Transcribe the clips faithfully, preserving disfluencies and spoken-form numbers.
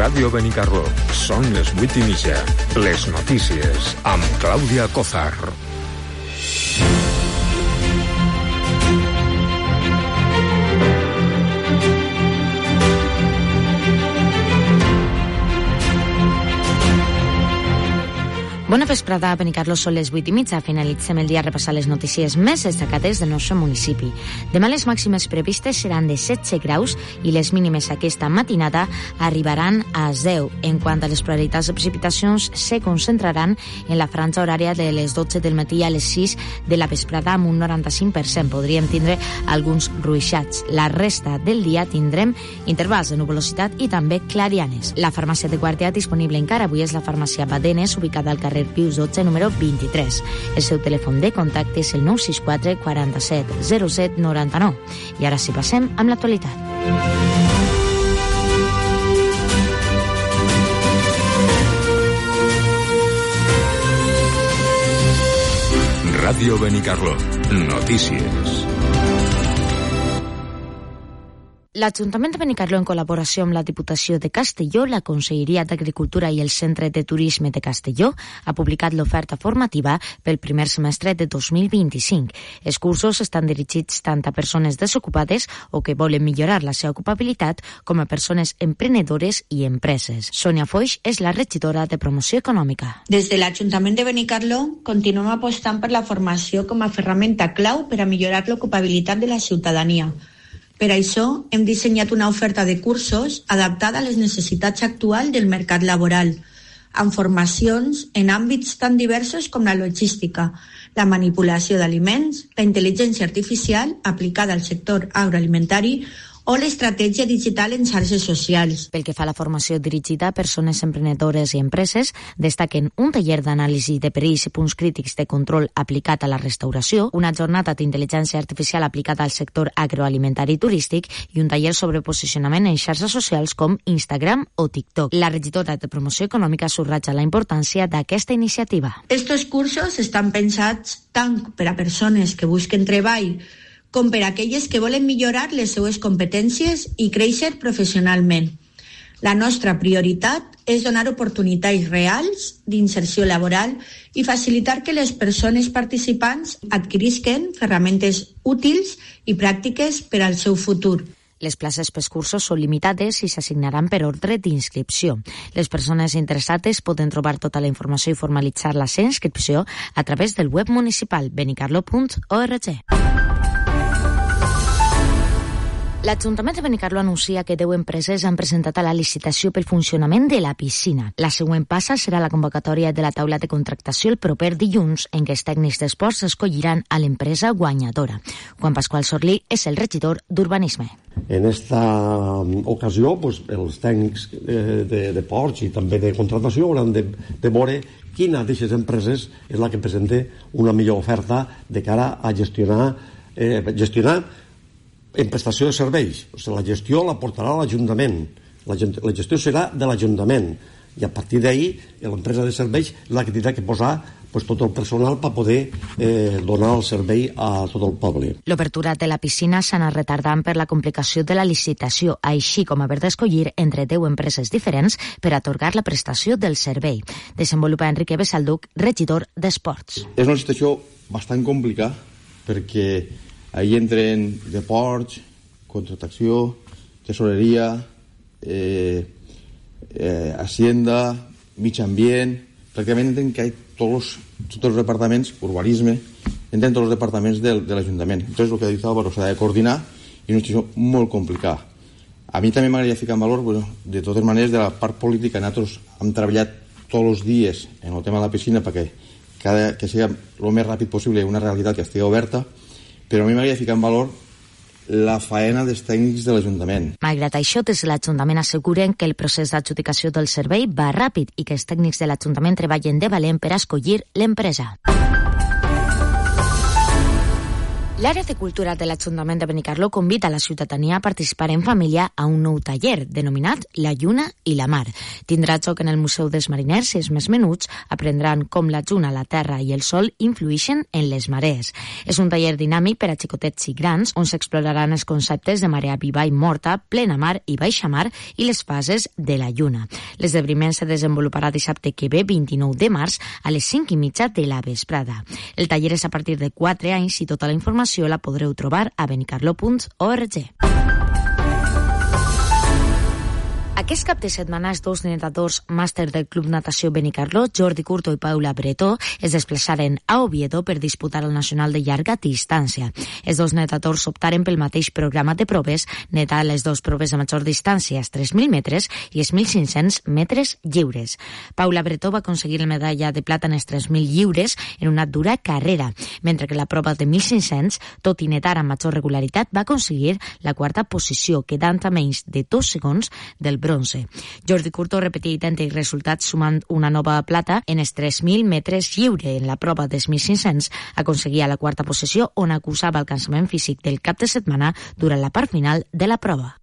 Ràdio Benicarló. Són les vuit i mitja. Les notícies amb Clàudia Cozar. Bona vesprada, a Benicarló són les vuit i mitja. Finalitzem el dia repassant les notícies més destacades del nostre municipi. Demà les màximes previstes seran de setze graus i les mínimes aquesta matinada arribaran a deu. En quant a les probabilitats de precipitacions, se concentraran en la franja horària de les dotze del matí a les sis de la vesprada amb un noranta-cinc per cent. Podríem tindre alguns ruixats. La resta del dia tindrem intervals de nuvolositat i també clarianes. La farmàcia de Guàrdia disponible encara avui és la farmàcia Badenes, ubicada al carrer Pius dotze, número vint-i-tres. El seu telèfon de contacte és el nou sis quatre quaranta-set zero set noranta-nou. I ara sí passem amb l'actualitat. Ràdio Benicarló. Notícies. L'Ajuntament de Benicarló, en col·laboració amb la Diputació de Castelló, la Conselleria d'Agricultura i el Centre de Turisme de Castelló, ha publicat l'oferta formativa pel primer semestre de dos mil vint-i-cinc. Els cursos estan dirigits tant a persones desocupades o que volen millorar la seva ocupabilitat com a persones emprenedores i empreses. Sònia Foix és la regidora de Promoció Econòmica. Des de l'Ajuntament de Benicarló continuem apostant per la formació com a ferramenta clau per a millorar l'ocupabilitat de la ciutadania. Per això, hem dissenyat una oferta de cursos adaptada a les necessitats actuals del mercat laboral, amb formacions en àmbits tan diversos com la logística, la manipulació d'aliments, la intel·ligència artificial aplicada al sector agroalimentari o l'estratègia digital en xarxes socials. Pel que fa a la formació dirigida a persones emprenedores i empreses, destaquen un taller d'anàlisi de perills i punts crítics de control aplicat a la restauració, una jornada d'intel·ligència artificial aplicada al sector agroalimentari i turístic i un taller sobre posicionament en xarxes socials com Instagram o TikTok. La regidora de Promoció Econòmica subratlla la importància d'aquesta iniciativa. Estos cursos estan pensats tant per a persones que busquen treball com per a aquelles que volen millorar les seues competències i créixer professionalment. La nostra prioritat és donar oportunitats reals d'inserció laboral i facilitar que les persones participants adquirisquen ferramentes útils i pràctiques per al seu futur. Les places pels cursos són limitades i s'assignaran per ordre d'inscripció. Les persones interessades poden trobar tota la informació i formalitzar la seva inscripció a través del web municipal benicarló punt org. L'Ajuntament de Benicarló anuncia que deu empreses han presentat a la licitació pel funcionament de la piscina. La següent passa serà la convocatòria de la taula de contractació el proper dilluns, en què els tècnics d'esports escolliran a l'empresa guanyadora. Juan Pascual Sorlí és el regidor d'Urbanisme. En esta ocasió, pues, els tècnics de, de, de ports i també de contractació hauran de, de veure quina d'aquestes empreses és la que presenta una millor oferta de cara a gestionar, eh, gestionar en prestació de serveis. O sigui, la gestió la portarà l'Ajuntament. La, la gestió serà de l'Ajuntament. I a partir d'ahí, l'empresa de serveis és la que tindrà que posar pues, tot el personal per poder eh, donar el servei a tot el poble. L'obertura de la piscina s'ha anat retardant per la complicació de la licitació, així com haver d'escollir entre deu empreses diferents per atorgar la prestació del servei. Desenvolupa Enrique Besalduc, regidor d'Esports. És una situació bastant complicada perquè ahí entren deports, contratació, tesoreria, eh, eh, hacienda, mig ambient, pràcticament entren que hi tots, tots els departaments, urbanisme, entren tots els departaments del, de l'Ajuntament. Entonces, el que ha dit Álvaro s'ha de coordinar i una situació molt complicada. A mi també m'agradaria ficar en valor, bueno, de totes maneres, de la part política. Nosaltres hem treballat tots els dies en el tema de la piscina perquè cada, que sigui el més ràpid possible una realitat que estigui oberta, però a mi m'agradaria ficar en valor la faena dels tècnics de l'Ajuntament. Malgrat això, des de l'Ajuntament asseguren que el procés d'adjudicació del servei va ràpid i que els tècnics de l'Ajuntament treballen de valent per escollir l'empresa. L'àrea de cultura de l'Ajuntament de Benicarló convida a la ciutadania a participar en família a un nou taller denominat La Lluna i la Mar. Tindrà lloc en el Museu dels Mariners i els més menuts aprendran com la lluna, la terra i el sol influeixen en les marees. És un taller dinàmic per a xicotets i grans on s'exploraran els conceptes de marea viva i morta, plena mar i baixa mar i les fases de la lluna. L'esdeveniment se desenvoluparà dissabte que ve, vint-i-nou de març, a les cinc i mitja de la vesprada. El taller és a partir de quatre anys i tota la informació la podreu trobar a benicarló punt org. Aquest cap de setmana, els dos nedadors màster del Club Natació Benicarló, Jordi Curto i Paula Bretó, es desplaçaren a Oviedo per disputar el nacional de llarga distància. Els dos nedadors optaren pel mateix programa de proves, nedar les dues proves de major distància, els tres mil metres i els mil cinc-cents metres lliures. Paula Bretó va aconseguir la medalla de plata en els tres mil lliures en una dura carrera, mentre que la prova de mil cinc-cents, tot i nedar amb major regularitat, va aconseguir la quarta posició, quedant a menys de dos segons del bronze. Jordi Curto repetia idèntic resultat sumant una nova plata en els tres mil metres lliure. En la prova dels mil cinc-cents aconseguia la quarta posició on acusava el cansament físic del cap de setmana durant la part final de la prova.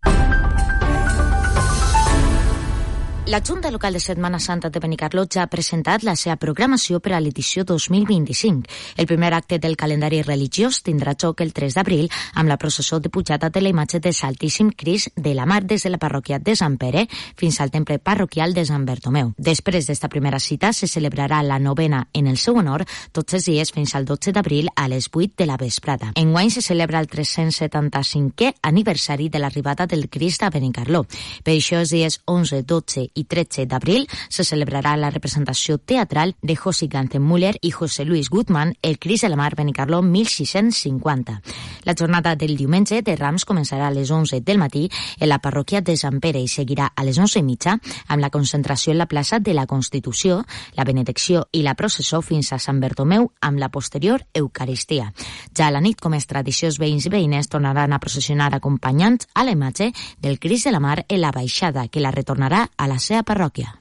La Junta Local de Setmana Santa de Benicarló ja ha presentat la seva programació per a l'edició dos mil vint-i-cinc. El primer acte del calendari religiós tindrà lloc el tres d'abril amb la processó de pujada de la imatge del Santíssim Crist de la Mar des de la parròquia de Sant Pere fins al temple parroquial de Sant Bertomeu. Després d'esta primera cita se celebrarà la novena en el seu honor tots els dies fins al dotze d'abril a les vuit de la vesprada. Enguany se celebra el tres-cents setanta-cinquè aniversari de l'arribada del Crist a Benicarló. Per això els dies onze, dotze i tretze d'abril se celebrarà la representació teatral de José Gantemüller i José Luis Guzmán, El Crist de la Mar Benicarló mil sis-cents cinquanta. La jornada del diumenge de Rams començarà a les onze del matí en la parròquia de Sant Pere i seguirà a les onze i mitja amb la concentració en la plaça de la Constitució, la benedicció i la processó fins a Sant Bertomeu amb la posterior Eucaristia. Ja a la nit, com és tradició, els veïns i veïnes tornaran a processionar acompanyant a la imatge del Crist de la Mar en la baixada, que la retornarà a la seva parròquia.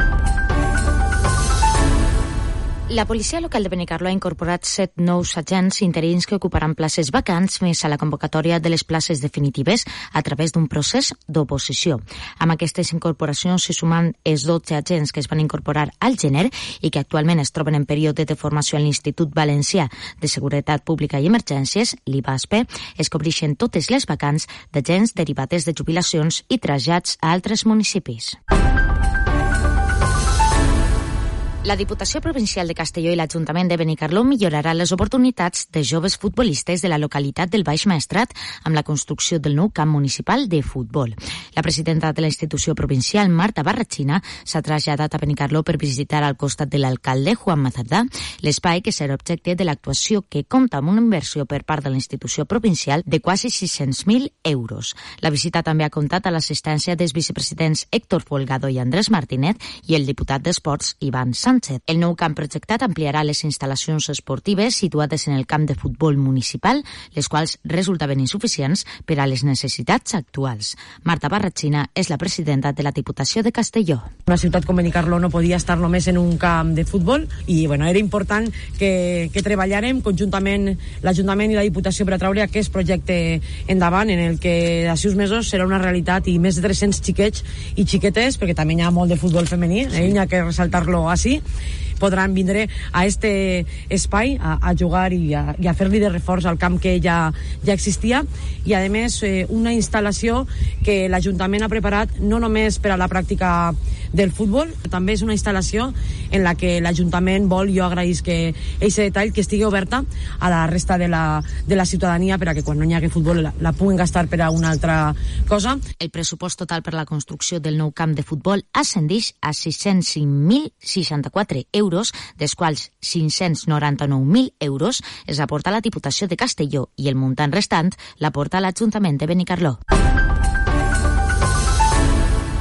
La policia local de Benicarló ha incorporat set nous agents interins que ocuparan places vacants més a la convocatòria de les places definitives a través d'un procés d'oposició. Amb aquestes incorporacions s'hi sumen els dotze agents que es van incorporar al gener i que actualment es troben en període de formació a l'Institut Valencià de Seguretat Pública i Emergències, l'I V A S P. Es cobreixen totes les vacants d'agents derivades de jubilacions i trasllats a altres municipis. La Diputació Provincial de Castelló i l'Ajuntament de Benicarló millorarà les oportunitats de joves futbolistes de la localitat del Baix Maestrat amb la construcció del nou camp municipal de futbol. La presidenta de la institució provincial, Marta Barratxina, s'ha traslladat a Benicarló per visitar al costat de l'alcalde, Juan Mazardá, l'espai que serà objecte de l'actuació que compta amb una inversió per part de la institució provincial de quasi sis-cents mil euros. La visita també ha comptat a l'assistència dels vicepresidents Héctor Folgado i Andrés Martínez i el diputat d'Esports, Ivan Sánchez. El nou camp projectat ampliarà les instal·lacions esportives situades en el camp de futbol municipal, les quals resultaven insuficients per a les necessitats actuals. Marta Barratxina és la presidenta de la Diputació de Castelló. Una ciutat com Benicarló no podia estar només en un camp de futbol i bueno, era important que, que treballàrem conjuntament l'Ajuntament i la Diputació per a traure aquest projecte endavant, en el que d'ací uns mesos serà una realitat i més de tres-cents xiquets i xiquetes, perquè també hi ha molt de futbol femení, eh? Hi ha que ressaltar-lo així, podran vindre a este espai a, a jugar i a, i a fer-li de reforç al camp que ja, ja existia i a més eh, una instal·lació que l'Ajuntament ha preparat no només per a la pràctica del futbol, també és una instal·lació en la que l'Ajuntament vol, jo agraïs que aquest detall que estigui oberta a la resta de la, de la ciutadania per a que quan no hi hagi futbol la, la puguen gastar per a una altra cosa. El pressupost total per la construcció del nou camp de futbol ascendeix a sis-cents cinc mil seixanta-quatre euros, dels quals cinc-cents noranta-nou mil euros es aporta a la Diputació de Castelló i el muntant restant l'aporta l'Ajuntament de Benicarló.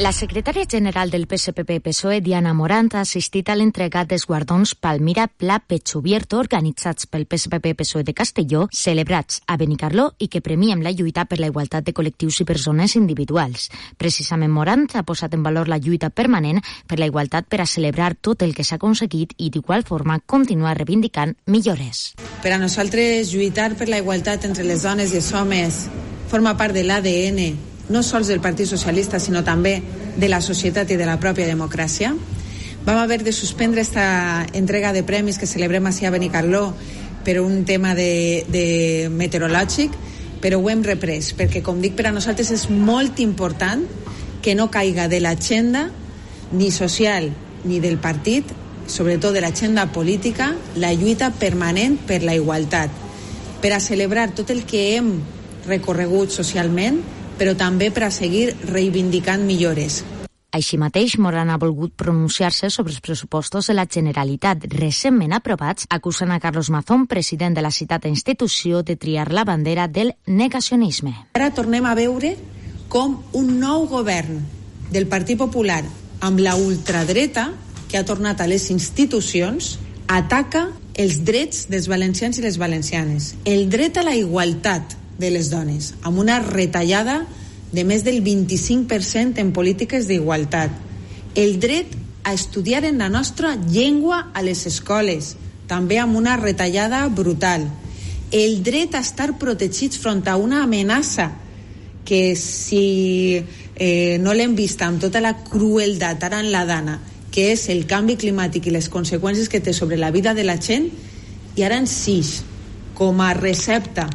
La secretària general del P S P P P S O E, Diana Morant, ha assistit a l'entrega dels guardons Palmira Pla Pechubierto organitzats pel P S P P P S O E de Castelló, celebrats a Benicarló i que premien la lluita per la igualtat de col·lectius i persones individuals. Precisament Morant ha posat en valor la lluita permanent per la igualtat per a celebrar tot el que s'ha aconseguit i d'igual forma continuar reivindicant millores. Per a nosaltres lluitar per la igualtat entre les dones i els homes forma part de l'A D N no sols del Partit Socialista, sinó també de la societat i de la pròpia democràcia. Vam haver de suspendre esta entrega de premis que celebrem així a Benicarló per un tema de, de meteorològic, però ho hem reprès, perquè, com dic, per a nosaltres és molt important que no caiga de l'agenda ni social ni del partit, sobretot de l'agenda política, la lluita permanent per la igualtat, per a celebrar tot el que hem recorregut socialment, però també per a seguir reivindicant millores. Així mateix, Morant ha volgut pronunciar-se sobre els pressupostos de la Generalitat recentment aprovats, acusant a Carlos Mazón, president de la citada institució, de triar la bandera del negacionisme. Ara tornem a veure com un nou govern del Partit Popular amb la ultradreta, que ha tornat a les institucions, ataca els drets dels valencians i les valencianes, el dret a la igualtat de les dones, amb una retallada de més del vint-i-cinc per cent en polítiques d'igualtat, el dret a estudiar en la nostra llengua a les escoles, també amb una retallada brutal, el dret a estar protegits front a una amenaça que si eh, no l'hem vista amb tota la crueldat ara en la dana, que és el canvi climàtic i les conseqüències que té sobre la vida de la gent, i ara en sis, com a recepta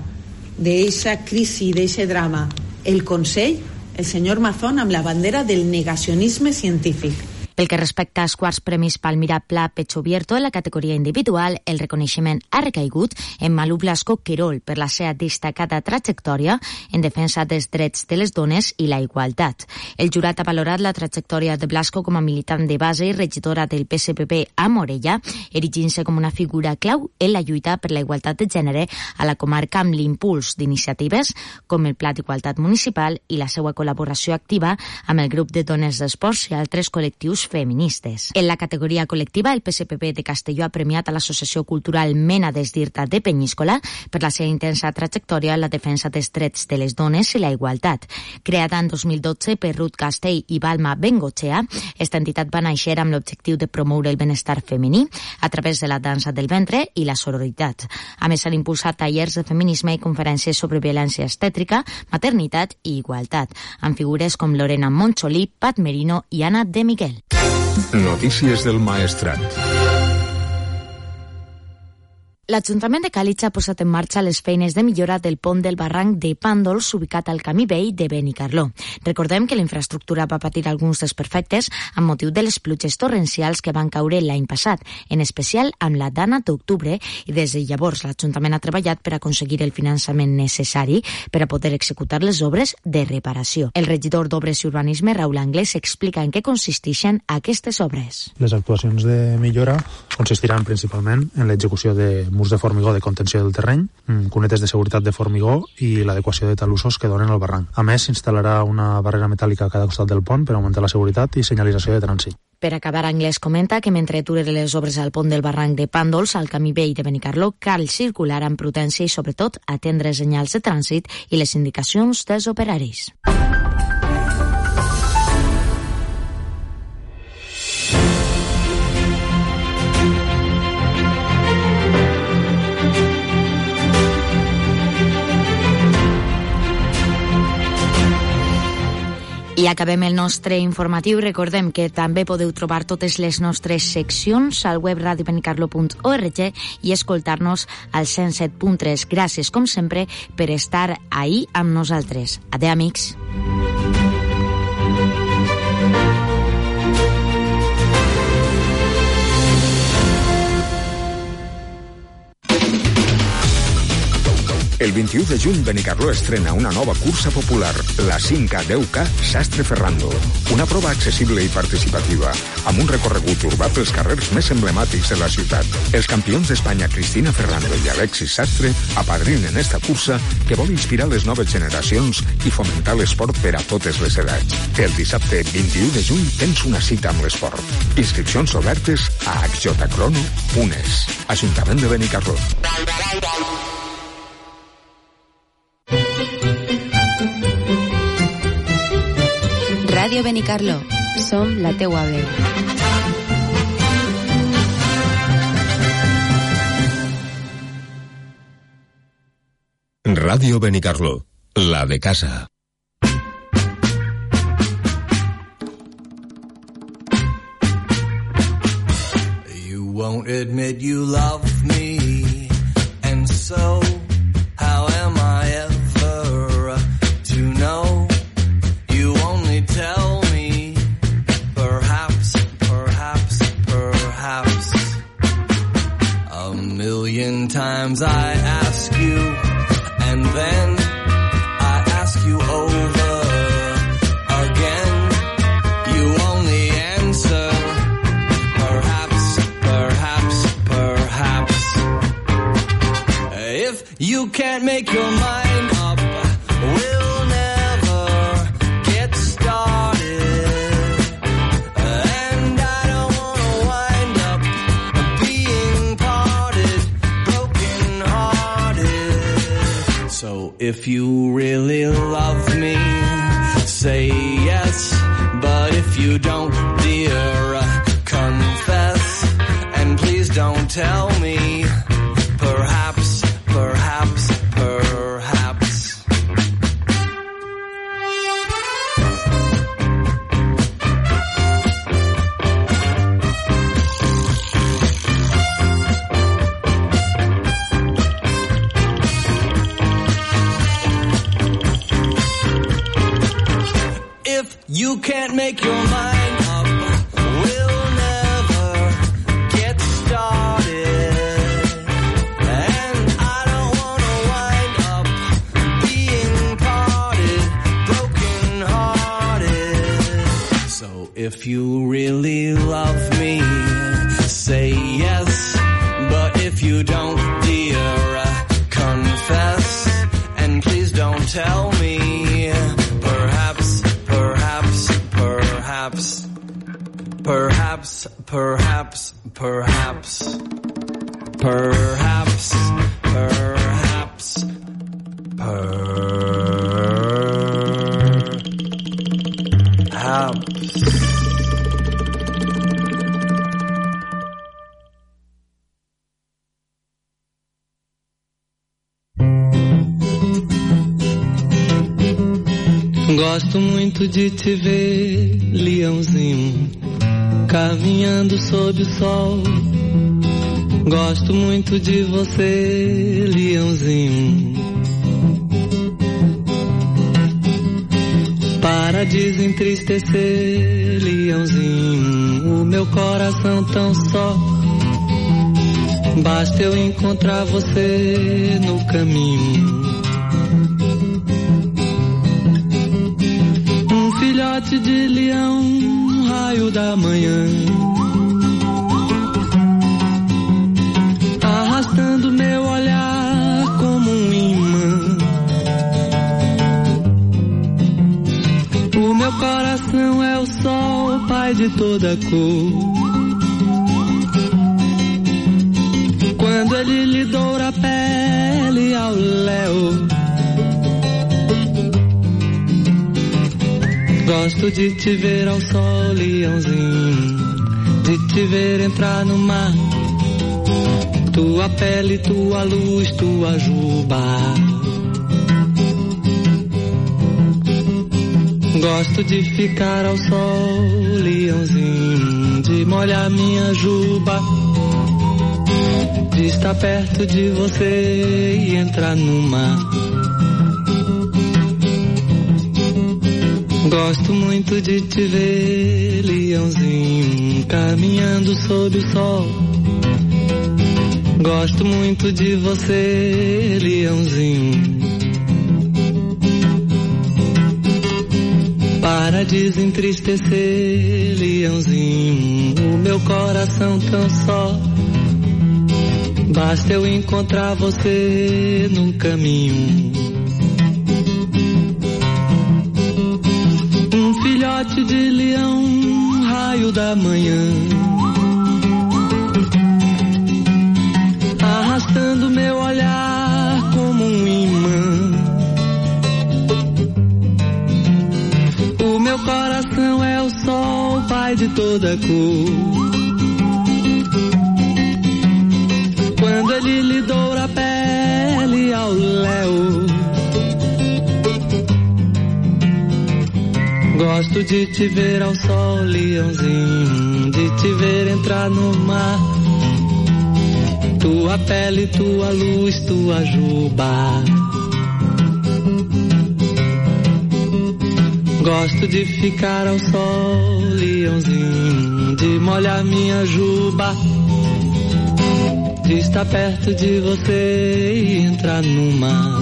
d'eixa crisi, d'eixe drama, el Consell, el senyor Mazón, amb la bandera del negacionisme científic. Pel que respecta als quarts premis Palmira Pla Pechubierto en la categoria individual, el reconeixement ha recaigut en Malú Blasco Querol per la seva destacada trajectòria en defensa dels drets de les dones i la igualtat. El jurat ha valorat la trajectòria de Blasco com a militant de base i regidora del P S P P a Morella, erigint-se com una figura clau en la lluita per la igualtat de gènere a la comarca amb l'impuls d'iniciatives com el Pla d'Igualtat Municipal i la seva col·laboració activa amb el grup de dones d'esports i altres col·lectius feministes. En la categoria col·lectiva, el P S P P de Castelló ha premiat a l'Associació Cultural Mena des d'Irta de Penyíscola per la seva intensa trajectòria en la defensa dels drets de les dones i la igualtat. Creada en dos mil dotze per Ruth Castell i Balma Bengochea, esta entitat va néixer amb l'objectiu de promoure el benestar femení a través de la dansa del ventre i la sororitat. A més, han impulsat tallers de feminisme i conferències sobre violència estètrica, maternitat i igualtat, amb figures com Lorena Moncholí, Pat Merino i Anna de Miguel. Notícies del Maestrat. L'Ajuntament de Càlig ha posat en marxa les feines de millora del pont del barranc de Pàndols ubicat al camí vell de Benicarló. Recordem que la infraestructura va patir alguns desperfectes amb motiu de les pluges torrencials que van caure l'any passat, en especial amb la dana d'octubre, i des de llavors l'Ajuntament ha treballat per aconseguir el finançament necessari per a poder executar les obres de reparació. El regidor d'Obres i Urbanisme, Raül Anglès, explica en què consisteixen aquestes obres. Les actuacions de millora consistiran principalment en l'execució de murs de formigó de contenció del terreny, cunetes de seguretat de formigó i l'adequació de talussos que donen al barranc. A més, s'instal·larà una barrera metàl·lica a cada costat del pont per augmentar la seguretat i senyalització de trànsit. Per acabar, Anglès comenta que mentre duren les obres al pont del barranc de Pàndols, al camí vell de Benicarló, cal circular amb prudència i, sobretot, atendre senyals de trànsit i les indicacions dels operaris. I acabem el nostre informatiu. Recordem que també podeu trobar totes les nostres seccions al web radio benicarlo punt org i escoltar-nos al cent set punt tres. Gràcies, com sempre, per estar ahí amb nosaltres. Adéu, amics. El vint-i-u de juny, Benicarló estrena una nova cursa popular, la cinc K deu K Sastre Ferrando. Una prova accessible i participativa, amb un recorregut urbà pels carrers més emblemàtics de la ciutat. Els campions d'Espanya, Cristina Ferrando i Alexis Sastre, apadrinen esta cursa que vol inspirar les noves generacions i fomentar l'esport per a totes les edats. El dissabte vint-i-u de juny tens una cita amb l'esport. Inscripcions obertes a axjcrono punt es. Ajuntament de Benicarló. Ràdio Benicarló. Som la teua veu. Ràdio Benicarló. La de casa. Won't admit you love me, and so how am I ever to know? You only tell me, perhaps, perhaps, perhaps. A million times I ask you, and then I ask you over again. You only answer, you can't make your mind up, we'll never get started. And I don't wanna wind up being parted, broken hearted. So if you really love me, say yes. But if you don't, dear, confess. And please don't tell me, perhaps, perhaps, perhaps. If you can't make your mind up, we'll never get started. If you really love me, say yes. But if you don't, dear, confess. And please don't tell me, perhaps, perhaps, perhaps, perhaps, perhaps, perhaps, perhaps, perhaps, perhaps. Gosto muito de te ver, leãozinho, caminhando sob o sol. Gosto muito de você, leãozinho, para desentristecer, leãozinho, o meu coração tão só. Basta eu encontrar você no caminho. Filhote de leão, raio da manhã, arrastando meu olhar como um imã. O meu coração é o sol, pai de toda cor. Quando ele lhe doura a pele ao léu, gosto de te ver ao sol, leãozinho, de te ver entrar no mar. Tua pele, tua luz, tua juba. Gosto de ficar ao sol, leãozinho, de molhar minha juba, de estar perto de você e entrar no mar. Gosto muito de te ver, leãozinho, caminhando sob o sol. Gosto muito de você, leãozinho. Para desentristecer, leãozinho, o meu coração tão só. Basta eu encontrar você no caminho. Um filhote de leão, raio da manhã, arrastando meu olhar como um imã. O meu coração é o sol, pai de toda cor. Quando ele lhe doura a pele ao léu, gosto de te ver ao sol, leãozinho, de te ver entrar no mar. Tua pele, tua luz, tua juba. Gosto de ficar ao sol, leãozinho, de molhar minha juba, de estar perto de você e entrar no mar.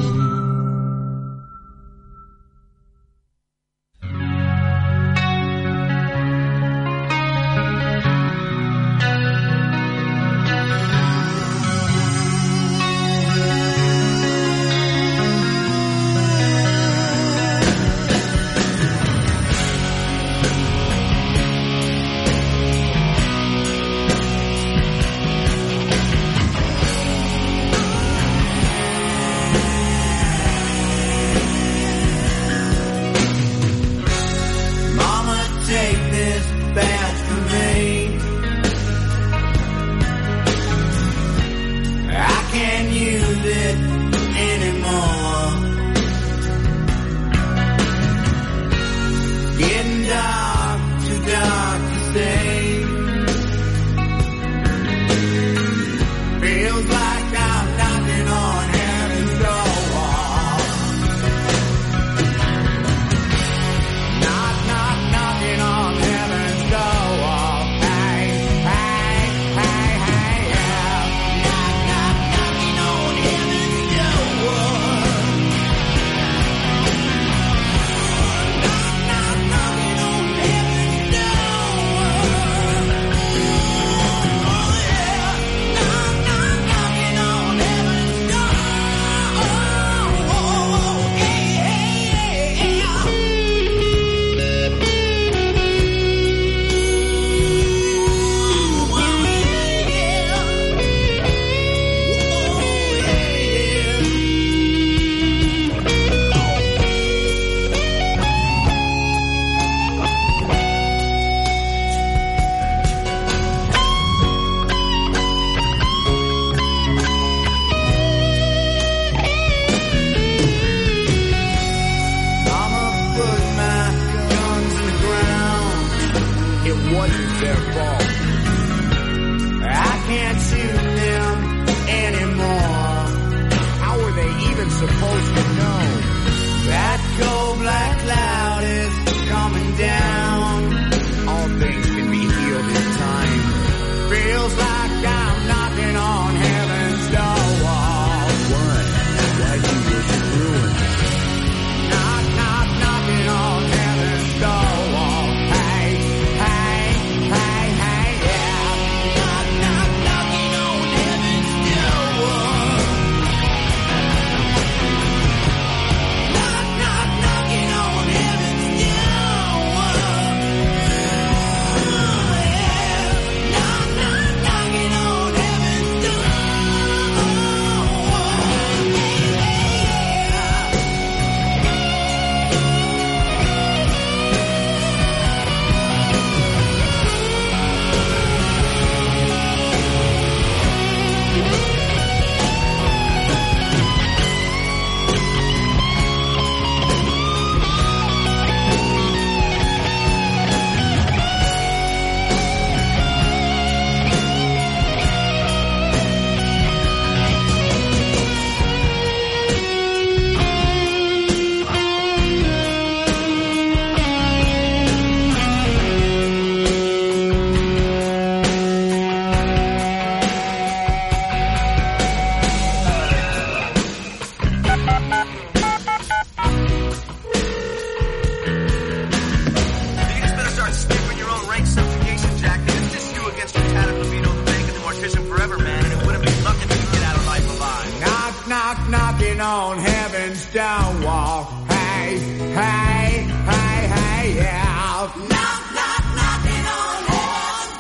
knocking on heaven's door wall. Hey, hey, hey, hey, yeah. Knock, knock, knocking on heaven's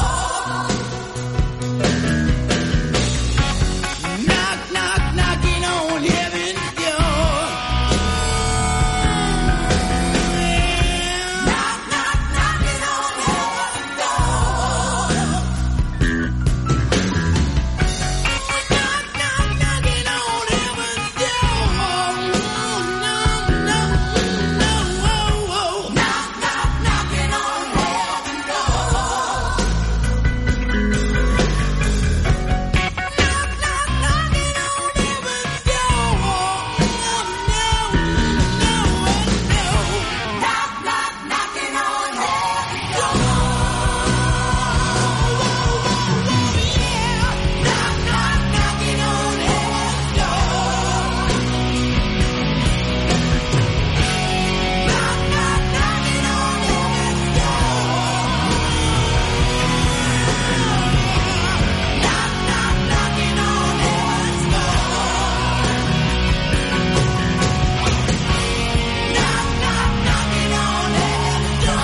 door. Knock, knock, knocking on heaven's door. Knock, knock, knocking on heaven's door. Knock, knock, knocking on heaven's door. No, no, no, oh, oh. Knock, knock, knocking on heaven's door. Knock, knock, knocking on heaven's door. No, no, no, no. Knock, knock, knocking on heaven's door. Yeah. Knock, knock, knocking on heaven's door. Knock, knock, knocking on heaven's door. Knock, knock, knocking on heaven's door. Knock, knock, knocking on heaven's door.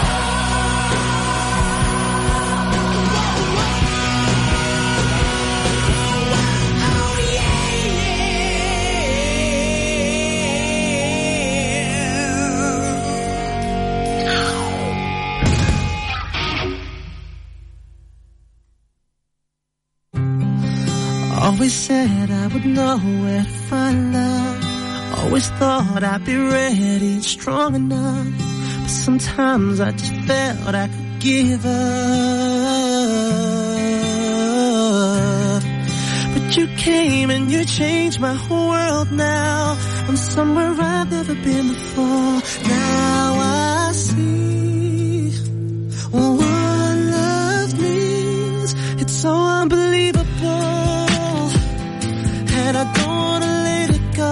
Oh yeah. Always said I would know where to find love. Always thought I'd be ready and strong enough. But sometimes I just felt I could give up. But you came and you changed my whole world now. I'm somewhere I've never been before. Now I see what love means. It's so unbelievable. And I don't wanna let it go.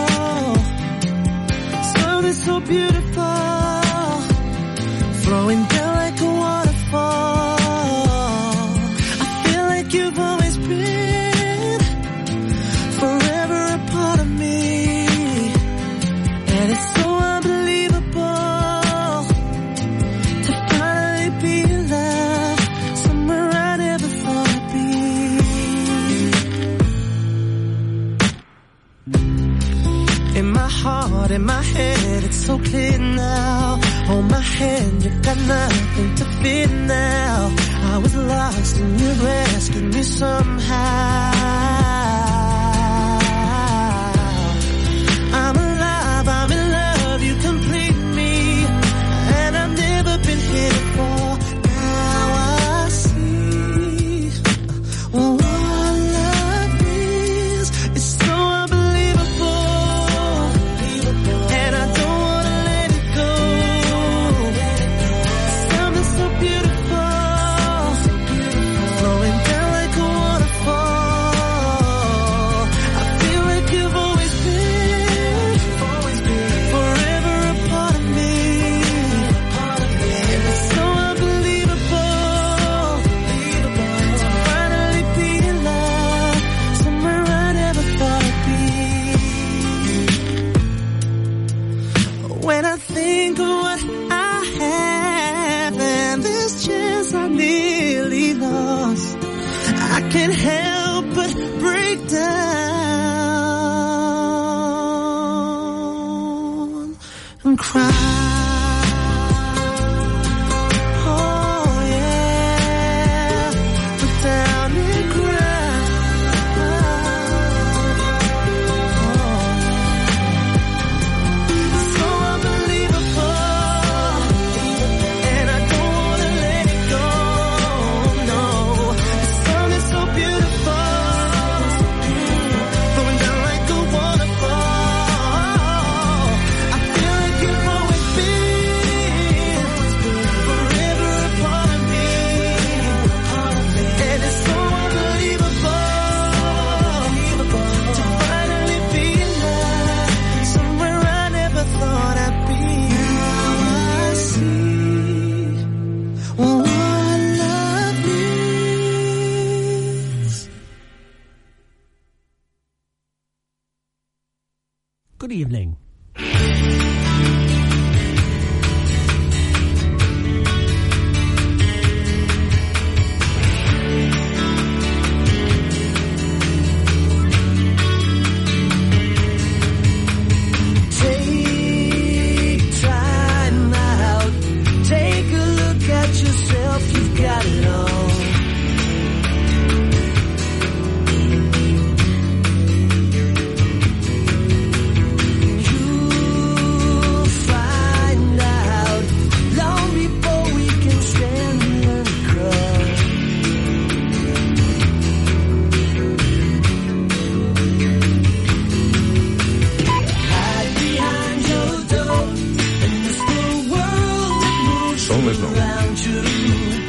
Something so beautiful, flowing down like a waterfall. I feel like you've always been forever a part of me. And it's so unbelievable to finally be in love, somewhere I never thought I'd be. In my heart, in my head, it's so clear now. Hold my hand, you've got nothing to fear now. I was lost and you rescued me somehow. I'm alive, I'm in love, you complete me. And I've never been here before. Now I see what love is. It's so unbelievable. And I don't wanna let it go. Something so beautiful, flowing down like a waterfall. I feel like you've always been forever a part of me. And it's so unbelievable to finally be in love, somewhere I never thought I'd be. When I think of what I have and this chance I nearly lost, I can't help but break down and cry. Oh yeah, break down and cry. It's so unbelievable, and I don't wanna let it go. No, it's something so beautiful, flowing down like a waterfall. I feel like you've always been Good evening. Got it all. You'll find out long before we can stand and cry. Hide behind your door and this the world that moves Són les nou. around you.